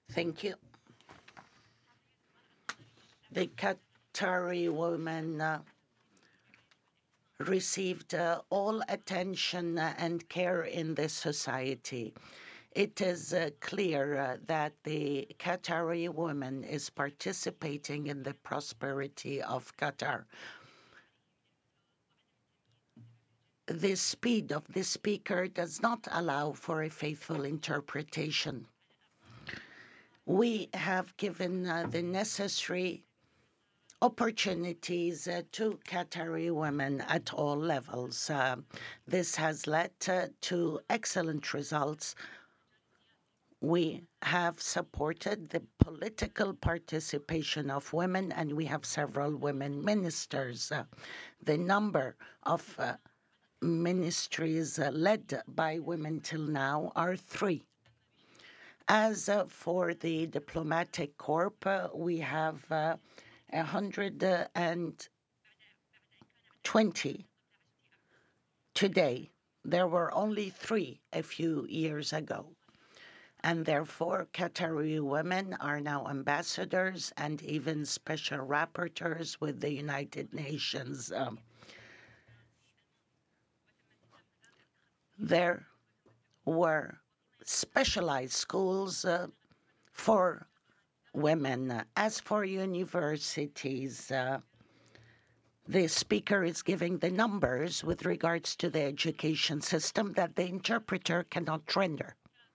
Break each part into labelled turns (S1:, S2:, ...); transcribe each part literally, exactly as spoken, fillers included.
S1: Thank you. The Qatari woman uh, received uh, all attention uh, and care in this society. It is uh, clear uh, that the Qatari woman is participating in the prosperity of Qatar. The speed of the speaker does not allow for a faithful interpretation. We have given uh, the necessary opportunities uh, to Qatari women at all levels. Uh, this has led uh, to excellent results. We have supported the political participation of women, and we have several women ministers. Uh, the number of uh, ministries uh, led by women till now are three. As uh, for the diplomatic corps, uh, we have uh, one hundred twenty today. There were only three a few years ago. And therefore, Qatari women are now ambassadors and even special rapporteurs with the United Nations. Um, there were specialized schools uh, for women. As for universities, uh, the speaker is giving the numbers with regards to the education system that the interpreter cannot render.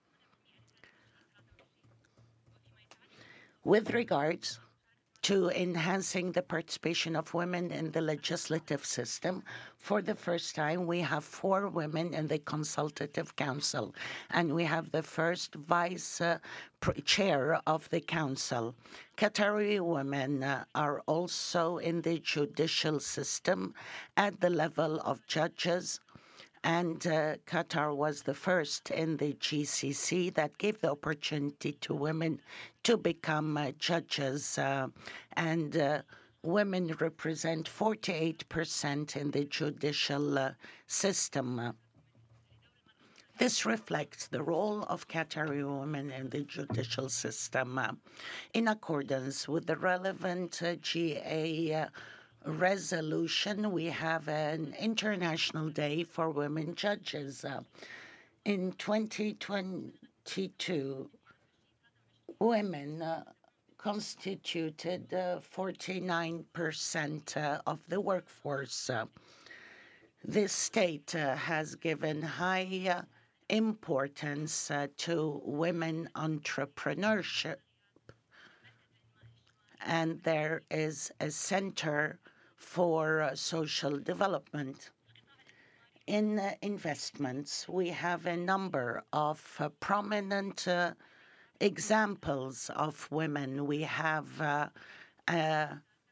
S1: With regards to enhancing the participation of women in the legislative system. For the first time, we have four women in the Consultative Council, and we have the first vice uh, chair of the council. Qatari women uh, are also in the judicial system at the level of judges, and uh, Qatar was the first in the G C C that gave the opportunity to women to become uh, judges. Uh, and uh, women represent forty-eight percent in the judicial uh, system. This reflects the role of Qatari women in the judicial system uh, in accordance with the relevant uh, G A uh, resolution. We have an International Day for Women Judges. Uh, in twenty twenty-two, women uh, constituted uh, forty-nine percent uh, of the workforce. Uh, this state uh, has given high uh, importance uh, to women entrepreneurship, and there is a center for uh, social development. In uh, investments, we have a number of uh, prominent uh, examples of women. We have uh, a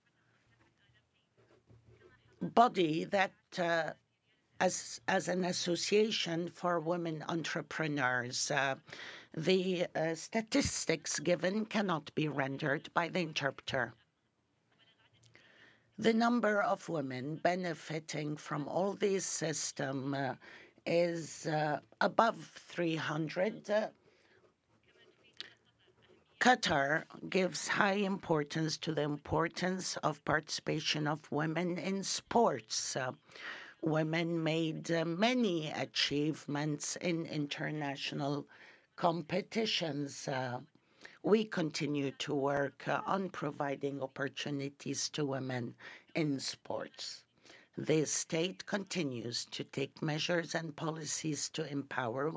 S1: body that, uh, as, as an association for women entrepreneurs, uh, the uh, statistics given cannot be rendered by the interpreter. The number of women benefiting from all these systems uh, is uh, above three hundred. Uh, Qatar gives high importance to the importance of participation of women in sports. Uh, women made uh, many achievements in international competitions. Uh, we continue to work uh, on providing opportunities to women in sports. The state continues to take measures and policies to empower